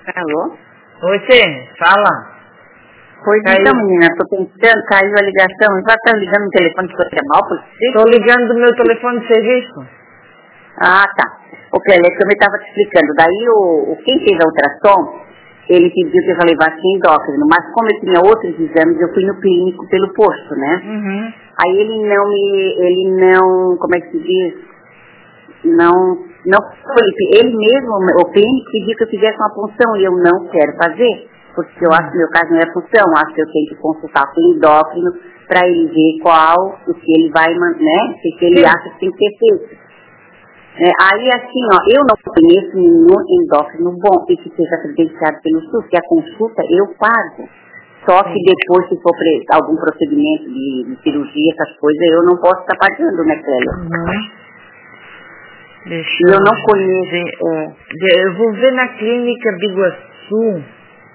Alô? Oi, Tê, fala. Pois então, menina, tô pensando, caiu a ligação. Já tá ligando no telefone de coisa mal por si? Tô ligando do meu telefone de serviço. Ah, tá. O Clélia, que eu me tava te explicando. Daí quem fez a ultrassom, ele pediu que eu já levasse endócrino, mas como eu tinha outros exames, eu fui no clínico pelo posto, né? Uhum. Aí ele não, como é que se diz? Ele mesmo, o clínico, pediu que eu fizesse uma punção e eu não quero fazer, porque eu acho que meu caso não é punção, acho que eu tenho que consultar com o endócrino para ele ver o que ele vai, né? Se ele acha que tem que ser feito. Aí assim, ó, eu não conheço nenhum endócrino bom e que seja credenciado pelo SUS, que a consulta eu pago. Só que depois, se for algum procedimento de cirurgia, essas coisas, eu não posso estar pagando, né, Clélia? Uhum. Eu não conheço. Eu vou ver na clínica Biguaçu.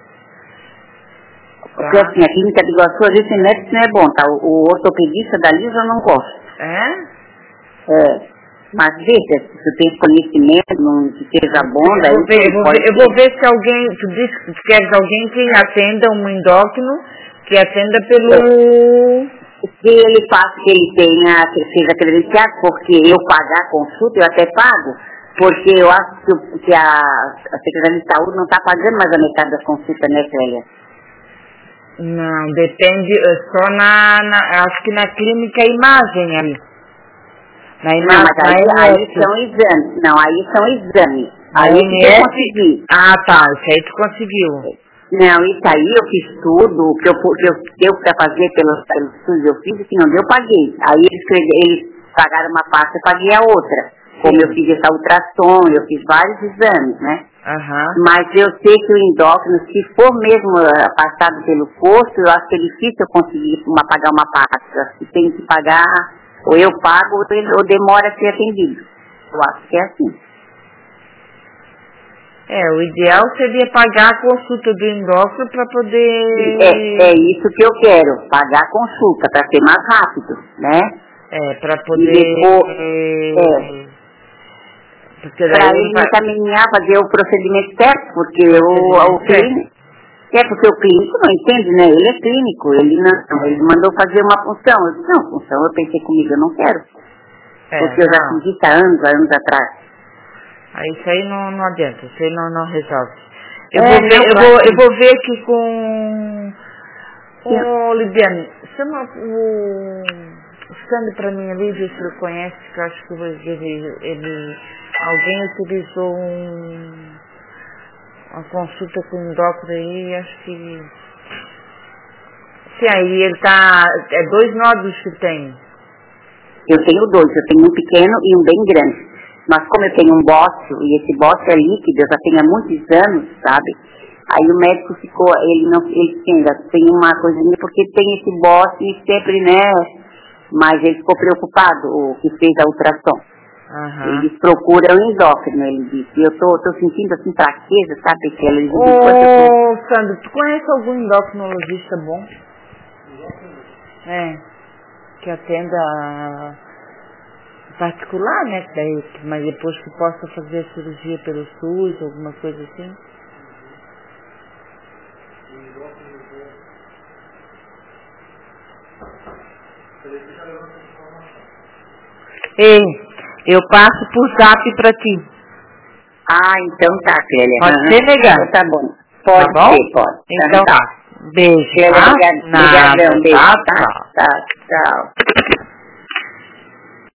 Porque assim, a clínica de Iguaçu, às vezes, não é bom, tá? O ortopedista dali eu já não gosto. É? Mas veja, se tu tem conhecimento, não que seja bom, daí... Eu vou ver se alguém, tu disse que tu queres alguém que atenda um endócrino, que atenda pelo... Que ele faça, que ele seja credenciado, porque eu pagar a consulta, eu até pago, porque eu acho que a Secretaria de Saúde não está pagando mais a metade das consultas, né, Clélia? Não, depende, só acho que na clínica Imagem ali. Na Imagem, não, mas aí são exames. Não, aí são exames. Aí eu consegui. Ah, tá, isso aí tu conseguiu. Não, isso aí eu fiz tudo, o que eu para fazer pelo SUS eu fiz, e que não deu, eu paguei. Aí eles pagaram uma parte, eu paguei a outra. Como eu fiz essa ultrassom, eu fiz vários exames, né? Uhum. Mas eu sei que o endócrino, se for mesmo passado pelo posto, eu acho que é difícil eu conseguir pagar uma parte. Eu acho que tem que pagar, ou eu pago, ou demora a ser atendido. Eu acho que é assim. O ideal seria pagar a consulta do endócrino para poder... É isso que eu quero, pagar a consulta, para ser mais rápido, né? Para poder... Para ele me encaminhar, fazer o procedimento certo, porque o clínico... porque o clínico não entende, né? Ele é clínico, ele mandou fazer uma punção. Eu disse, não, punção, eu pensei comigo, eu não quero. Porque eu já fiz isso há anos atrás. Isso aí não adianta, isso aí não resolve. Eu vou ver aqui com o Libiane. Chama o Sandro para mim ali, ver se ele conhece, que eu acho que alguém utilizou uma consulta com um endócrino aí, acho que... Sim, aí ele tá... É 2 nódulos que tem. Eu tenho 2, eu tenho um pequeno e um bem grande. Mas como eu tenho um bócio, e esse bócio é líquido, eu já tenho há muitos anos, sabe? Aí o médico ele ainda tem uma coisinha, porque tem esse bócio e sempre, né? Mas ele ficou preocupado, o que fez a ultrassom. Uhum. Eles procuram endócrino, ele disse. Eu tô sentindo assim fraqueza, sabe? Sandro, tu conhece algum endocrinologista bom? Que atenda particular, né? Mas depois que possa fazer a cirurgia pelo SUS, alguma coisa assim? Ei, eu passo por zap pra ti. Ah, então tá, Clélia. Pode ser, legal? Então tá bom. Pode tá bom? ser, pode. Então tá. Beijo, Clélia, tá? obrigadão, beijo, Tá. Tchau.